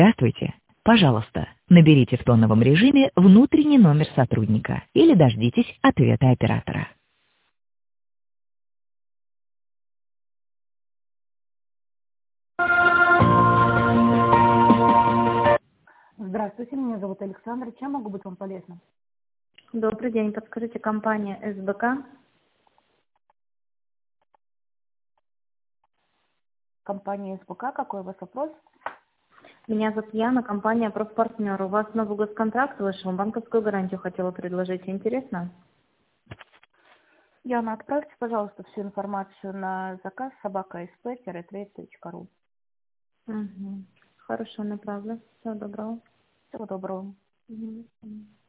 Здравствуйте. Пожалуйста, наберите в тоновом режиме внутренний номер сотрудника или дождитесь ответа оператора. Здравствуйте, меня зовут Александра. Чем могу быть вам полезна? Добрый день. Подскажите, компания СБК. Компания СПК. Какой у вас вопрос? Меня зовут Яна, компания «Профпартнер». У вас новый госконтракт вышел, банковскую гарантию хотела предложить. Интересно? Яна, отправьте, пожалуйста, всю информацию на заказ собака.sp-trade.ru. Угу. Хорошо, направлю. Всего доброго. Всего доброго. Угу.